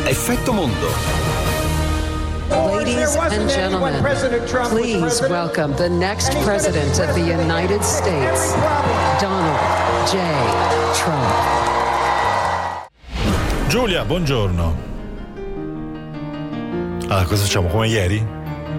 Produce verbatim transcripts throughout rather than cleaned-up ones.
Effetto Mondo. Ladies and gentlemen, please welcome the next president of the United States, Donald J. Trump. Giulia, buongiorno. Allora, cosa facciamo? Come ieri?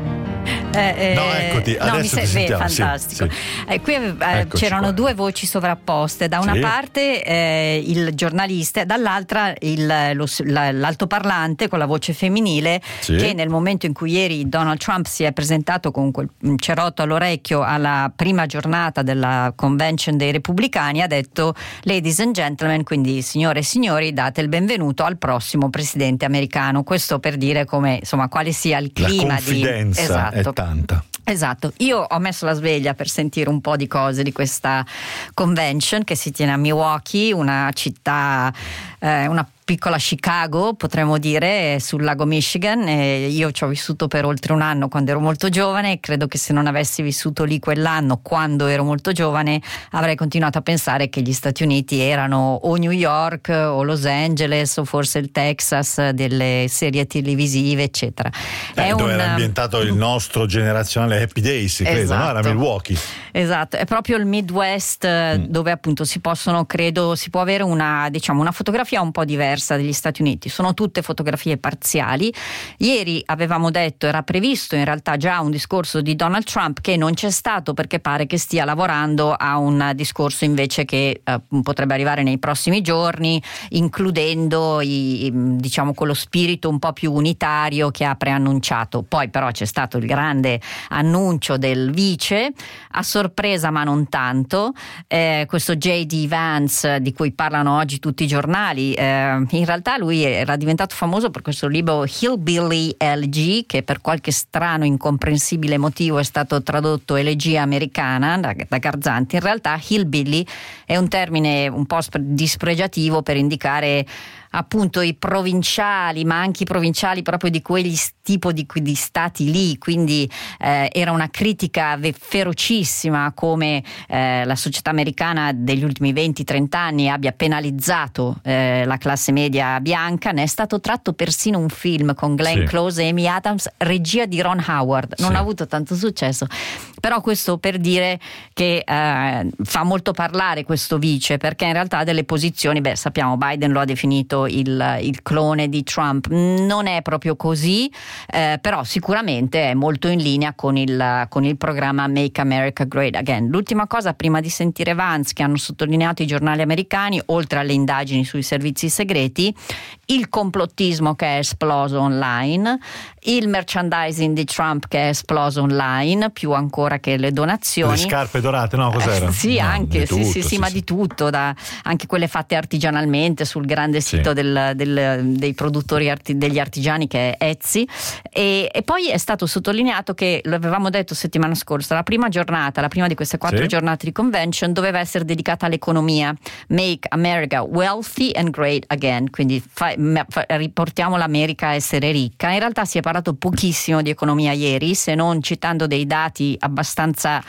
Eh, eh, no, eccoti, no, adesso mi ti serve, sentiamo. fantastico. Sì, sì. Eh, qui eh, c'erano qua. due voci sovrapposte, da una Sì. parte eh, il giornalista, dall'altra il, lo, la, l'altoparlante con la voce femminile, Sì. che nel momento in cui ieri Donald Trump si è presentato con quel cerotto all'orecchio alla prima giornata della convention dei repubblicani ha detto: ladies and gentlemen, quindi signore e signori, date il benvenuto al prossimo presidente americano. Questo per dire come, insomma, quale sia il clima. La confidenza di esatto. è tanta. Esatto, io ho messo la sveglia per sentire un po' di cose di questa convention che si tiene a Milwaukee, una città, eh, una piccola Chicago potremmo dire, sul lago Michigan, e io ci ho vissuto per oltre un anno quando ero molto giovane e credo che se non avessi vissuto lì quell'anno quando ero molto giovane avrei continuato a pensare che gli Stati Uniti erano o New York o Los Angeles o forse il Texas delle serie televisive eccetera. Eh, È dove un, era ambientato il nostro generazionale Happy Days, credo, esatto. no? Era Milwaukee. Esatto, è proprio il Midwest mm. dove appunto si possono, credo, si può avere una, diciamo, una fotografia un po' diversa degli Stati Uniti. Sono tutte fotografie parziali. Ieri avevamo detto, era previsto in realtà già un discorso di Donald Trump che non c'è stato perché pare che stia lavorando a un discorso invece che eh, potrebbe arrivare nei prossimi giorni, includendo i, diciamo quello spirito un po' più unitario che ha preannunciato. Poi però c'è stato il grande annuncio del vice, a sorpresa ma non tanto, eh, questo J D Vance di cui parlano oggi tutti i giornali. eh, in realtà lui era diventato famoso per questo libro Hillbilly Elegy, che per qualche strano incomprensibile motivo è stato tradotto elegia americana da, da Garzanti. In realtà Hillbilly è un termine un po' dispregiativo per indicare appunto i provinciali, ma anche i provinciali proprio di quegli tipo di, di stati lì, quindi eh, era una critica ve- ferocissima come eh, la società americana degli ultimi venti trenta anni abbia penalizzato eh, la classe media bianca. Ne è stato tratto persino un film con Glenn Sì. Close e Amy Adams, regia di Ron Howard. Non Sì. ha avuto tanto successo, però questo per dire che eh, fa molto parlare questo vice, perché in realtà delle posizioni, beh, sappiamo, Biden lo ha definito il, il clone di Trump, non è proprio così, eh, però sicuramente è molto in linea con il, con il programma Make America Great Again. L'ultima cosa prima di sentire Vance, che hanno sottolineato i giornali americani, oltre alle indagini sui servizi segreti, il complottismo che è esploso online, il merchandising di Trump che è esploso online, più ancora che le donazioni. Le scarpe dorate, no? Cos'era? Eh, sì, No, anche, di sì, tutto, sì, sì, sì, ma sì. di tutto, da, anche quelle fatte artigianalmente sul grande Sì. sito del, del, dei produttori arti, degli artigiani che è Etsy. E, e poi è stato sottolineato che, lo avevamo detto settimana scorsa, la prima giornata, la prima di queste quattro Sì. giornate di convention doveva essere dedicata all'economia. Make America wealthy and great again, quindi fa, fa, riportiamo l'America a essere ricca. In realtà si è parlato pochissimo di economia ieri, se non citando dei dati abbastanza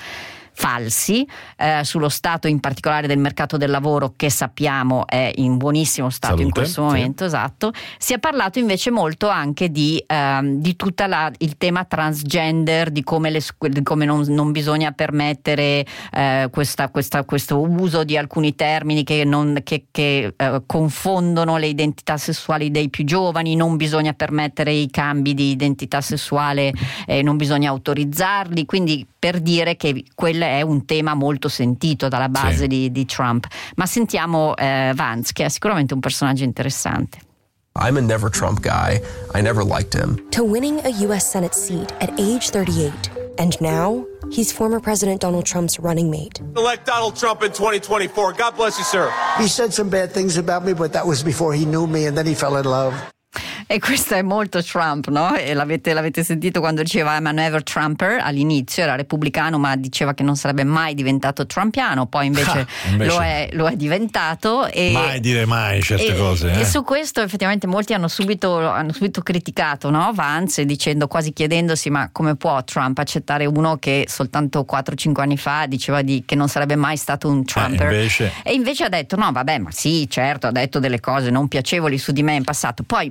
falsi eh, sullo stato in particolare del mercato del lavoro, che sappiamo è in buonissimo stato Salute, in questo momento, sì. esatto. Si è parlato invece molto anche di, ehm, di tutta la, il tema transgender, di come, le, di come non, non bisogna permettere eh, questa, questa, questo uso di alcuni termini che, non, che, che eh, confondono le identità sessuali dei più giovani, non bisogna permettere i cambi di identità sessuale, eh, non bisogna autorizzarli, quindi per dire che quello è un tema molto sentito dalla base Sì. di, di Trump. Ma sentiamo eh, Vance, che è sicuramente un personaggio interessante. I'm a never Trump guy. I never liked him. To winning a U S Senate seat at age thirty-eight. And now, he's former President Donald Trump's running mate. Elect Donald Trump in twenty twenty-four. God bless you, sir. He said some bad things about me, but that was before he knew me, and then he fell in love. E questo è molto Trump, no? E l'avete, l'avete sentito quando diceva I'm a never Trumper, all'inizio era repubblicano ma diceva che non sarebbe mai diventato trumpiano, poi invece, ah, invece... Lo, è, lo è diventato. E, mai dire mai certe e, cose. Eh? E su questo effettivamente molti hanno subito, hanno subito criticato, no? Vance, dicendo, quasi chiedendosi ma come può Trump accettare uno che soltanto quattro cinque anni fa diceva di, che non sarebbe mai stato un Trumper. Eh, invece... E invece ha detto no vabbè, ma sì, certo, ha detto delle cose non piacevoli su di me in passato, poi ci siamo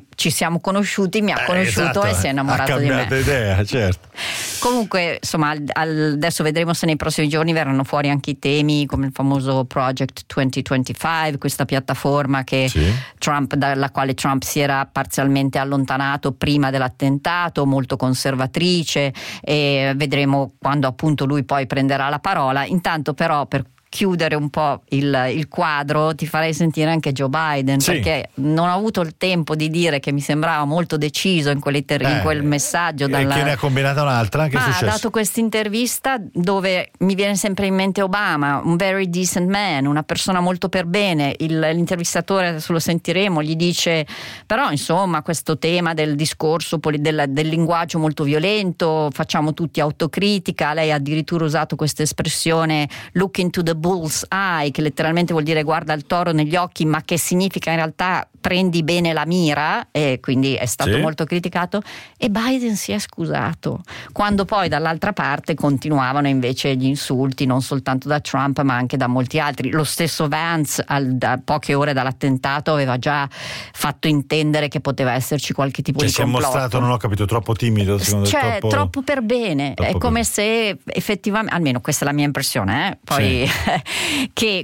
siamo conosciuti, mi ha Eh, conosciuto esatto, e si è innamorato ha di me. cambiato idea, certo. Comunque, insomma, al, al, adesso vedremo se nei prossimi giorni verranno fuori anche i temi come il famoso Project duemilaventicinque, questa piattaforma che Sì. Trump, dalla quale Trump si era parzialmente allontanato prima dell'attentato, molto conservatrice, e vedremo quando appunto lui poi prenderà la parola. Intanto però, per chiudere un po' il, il quadro, ti farei sentire anche Joe Biden, sì. perché non ho avuto il tempo di dire che mi sembrava molto deciso in, eh, in quel messaggio. Dalla... E che ne ha combinata un'altra? Che Ma è successo? ha dato questa intervista dove mi viene sempre in mente Obama, un very decent man, una persona molto per bene. Il, l'intervistatore, adesso lo sentiremo, gli dice però insomma questo tema del discorso, del, del linguaggio molto violento, facciamo tutti autocritica. Lei ha addirittura usato questa espressione look into the bull's eye, che letteralmente vuol dire guarda il toro negli occhi, ma che significa in realtà prendi bene la mira, e quindi è stato sì. molto criticato, e Biden si è scusato, quando poi dall'altra parte continuavano invece gli insulti, non soltanto da Trump ma anche da molti altri. Lo stesso Vance al, da poche ore dall'attentato aveva già fatto intendere che poteva esserci qualche tipo cioè, di si è complotto. mostrato, non ho capito, troppo timido, secondo cioè te? Troppo... troppo per bene, troppo è come per... se effettivamente, almeno questa è la mia impressione, eh? Poi sì. che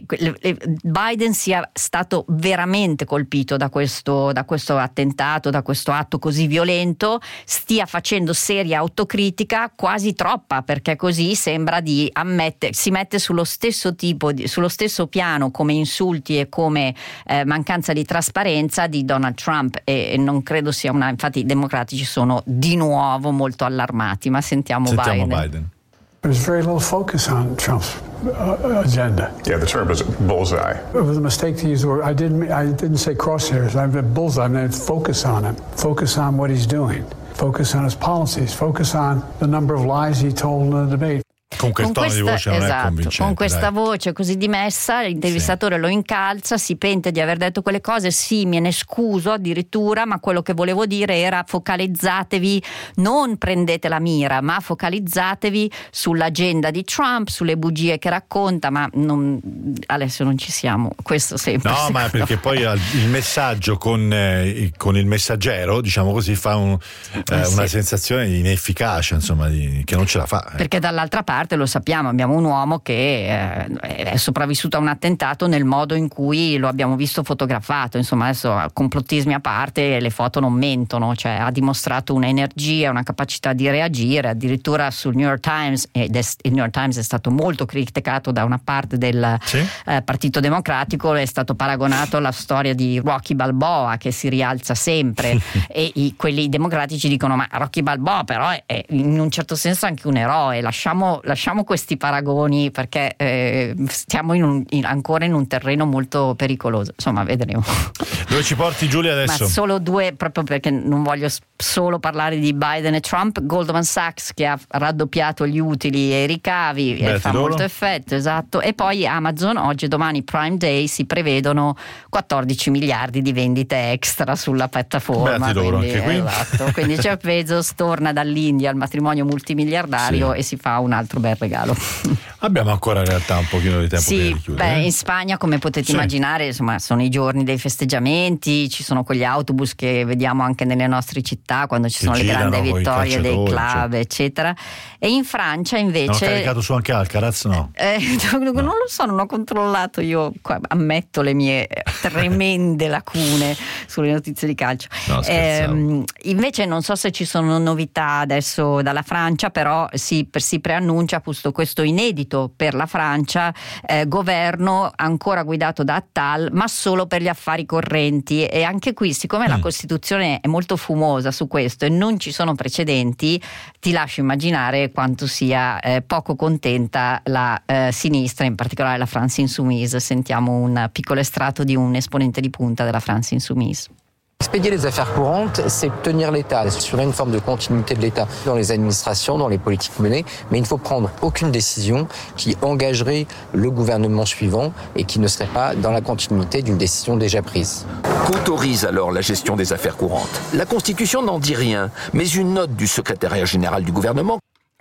Biden sia stato veramente colpito da questo, da questo attentato, da questo atto così violento, stia facendo seria autocritica, quasi troppa, perché così sembra di ammettere, si mette sullo stesso tipo di, sullo stesso piano come insulti e come eh, mancanza di trasparenza di Donald Trump, e, e non credo sia una, infatti i democratici sono di nuovo molto allarmati, ma sentiamo, sentiamo Biden. Biden. There's very little focus on Trump's uh, agenda. Yeah, the term is bullseye. It was a mistake to use the word. I didn't. I didn't say crosshairs. I meant bullseye. I meant focus on him. Focus on what he's doing. Focus on his policies. Focus on the number of lies he told in the debate. Con quel con tono questa, di voce non esatto, è convincente. Con questa dai. voce così dimessa, l'intervistatore sì. lo incalza, si pente di aver detto quelle cose, sì, me ne scuso addirittura, ma quello che volevo dire era focalizzatevi, non prendete la mira, ma focalizzatevi sull'agenda di Trump, sulle bugie che racconta, ma non, adesso non ci siamo, questo sempre. No, ma perché poi il messaggio con, eh, con il messaggero, diciamo così, fa un, eh, sì. una sensazione di inefficacia, insomma, di, che non ce la fa. Perché dall'altra parte lo sappiamo, abbiamo un uomo che eh, è sopravvissuto a un attentato nel modo in cui lo abbiamo visto fotografato, insomma adesso complottismi a parte, le foto non mentono, cioè ha dimostrato un'energia, una capacità di reagire, addirittura sul New York Times, ed è, il New York Times è stato molto criticato da una parte del sì? eh, Partito Democratico, è stato paragonato alla storia di Rocky Balboa che si rialza sempre e i, quelli democratici dicono ma Rocky Balboa però è, è in un certo senso anche un eroe, lasciamo Lasciamo questi paragoni perché eh, stiamo in un, in, ancora in un terreno molto pericoloso. Insomma, vedremo. Dove ci porti, Giulia, adesso? Ma solo due, proprio perché non voglio solo parlare di Biden e Trump. Goldman Sachs che ha raddoppiato gli utili e i ricavi e fa loro. molto effetto, esatto. E poi Amazon, oggi e domani Prime Day, si prevedono quattordici miliardi di vendite extra sulla piattaforma. Loro, quindi, anche qui. Esatto. Quindi Jeff Bezos torna dall'India al matrimonio multimiliardario sì. e si fa un altro bel regalo. Abbiamo ancora in realtà un pochino di tempo sì, per chiudere. Beh, eh? in Spagna, come potete sì. immaginare, insomma, sono i giorni dei festeggiamenti, ci sono quegli autobus che vediamo anche nelle nostre città quando ci che sono le grandi vittorie dei club, cioè. eccetera. E in Francia invece hanno caricato su anche Alcaraz, no? Eh, no. Non lo so, non ho controllato, io ammetto le mie tremende lacune sulle notizie di calcio. No, eh, invece non so se ci sono novità adesso dalla Francia, però si, si preannuncia appunto questo inedito per la Francia, eh, governo ancora guidato da Attal, ma solo per gli affari correnti. E anche qui, siccome mm. la Costituzione è molto fumosa su questo e non ci sono precedenti, ti lascio immaginare quanto sia eh, poco contenta la eh, sinistra, in particolare la France Insoumise. Sentiamo un piccolo estratto di un esponente di punta della France Insoumise. Expédier les affaires courantes, c'est tenir l'État, assurer une forme de continuité de l'État dans les administrations, dans les politiques menées, mais il ne faut prendre aucune décision qui engagerait le gouvernement suivant et qui ne serait pas dans la continuité d'une décision déjà prise. Qu'autorise alors la gestion des affaires courantes ? La Constitution n'en dit rien, mais une note du secrétariat général du gouvernement.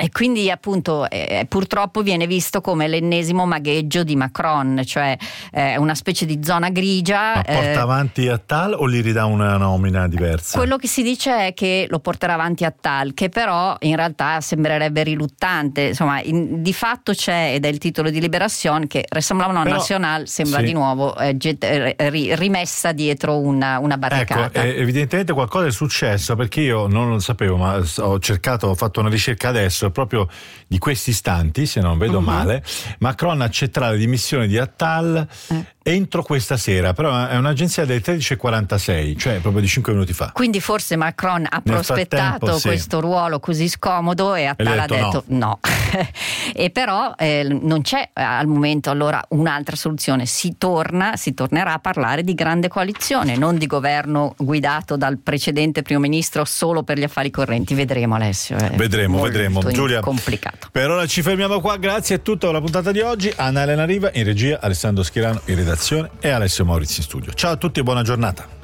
E quindi appunto eh, purtroppo viene visto come l'ennesimo magheggio di Macron, cioè eh, una specie di zona grigia. Ma porta eh, avanti Attal o gli ridà una nomina diversa? Quello che si dice è che lo porterà avanti Attal, che però in realtà sembrerebbe riluttante. Insomma, in, di fatto c'è, ed è il titolo di Libération, che Rassemblement National sembra sì. di nuovo eh, get, eh, rimessa dietro una, una barricata. Ecco, eh, evidentemente qualcosa è successo, perché io non lo sapevo, ma ho cercato, ho fatto una ricerca adesso, proprio di questi istanti, se non vedo uh-huh. male, Macron accetterà le dimissioni di Attal eh. entro questa sera, però è un'agenzia delle tredici e quarantasei, cioè proprio di cinque minuti fa. Quindi forse Macron ha Nel prospettato sì. questo ruolo così scomodo e Attal ha detto, detto no, no. E però eh, non c'è al momento allora un'altra soluzione, si torna, si tornerà a parlare di grande coalizione, non di governo guidato dal precedente primo ministro solo per gli affari correnti. Vedremo, Alessio. Vedremo, vedremo. Giulia, complicato. Per ora ci fermiamo qua, grazie, è tutto la puntata di oggi. Anna Elena Riva in regia, Alessandro Schirano in redazione e Alessio Maurizi in studio. Ciao a tutti e buona giornata.